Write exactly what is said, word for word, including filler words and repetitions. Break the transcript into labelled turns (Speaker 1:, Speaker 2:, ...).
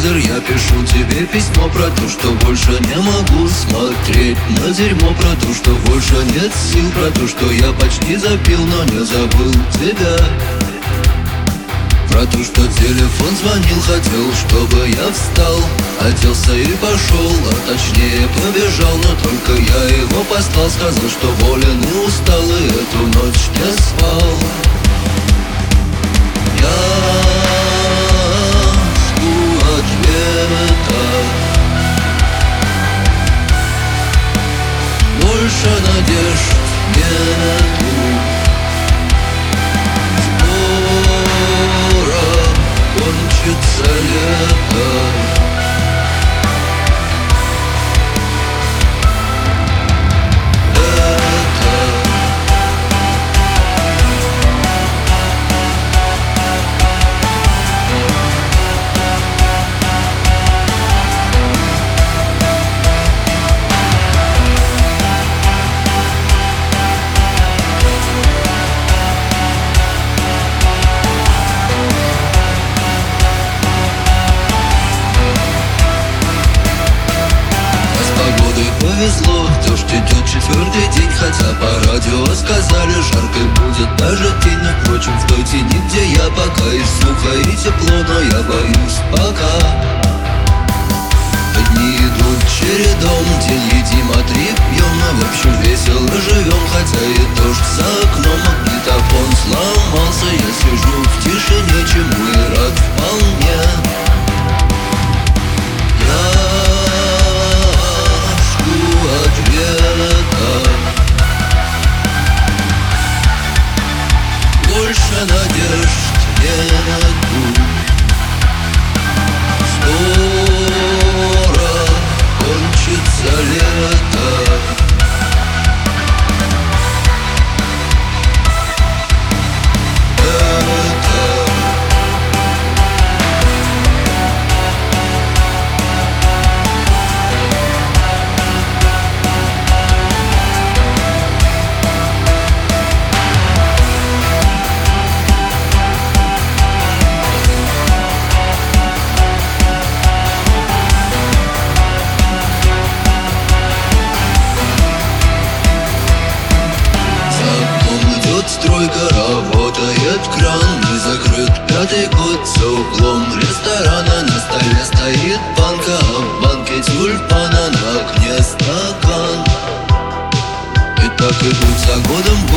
Speaker 1: телевизор, я пишу тебе письмо про то, что больше не могу смотреть на дерьмо, про то, что больше нет сил, про то, что я почти запил, но не забыл тебя. Про то, что телефон звонил, хотел, чтобы я встал, оделся и пошел, а точнее побежал. Но только я его послал, сказал, что болен и устал, и эту ночь не спал. Я жду ответа, больше надежд нету. Кончится лето. Повезло, дождь идет четвертый день, хотя по радио сказали, жарко будет даже тень. Но, впрочем, в той тени, где я, пока и сухо, и тепло, но я боюсь пока. Дни идут чередом, день едим, а три пьем, но в общем весело живем, хотя и дождь за окном. Магнитофон сломался, я сижу в тишине, чему и рад вполне. Больше надежд нету. Скоро кончится лето. Стройка, работает кран, не закрыт пятый год. За углом ресторана на столе стоит банка, а в банке тюльпана, на окне стакан. И так идут за годом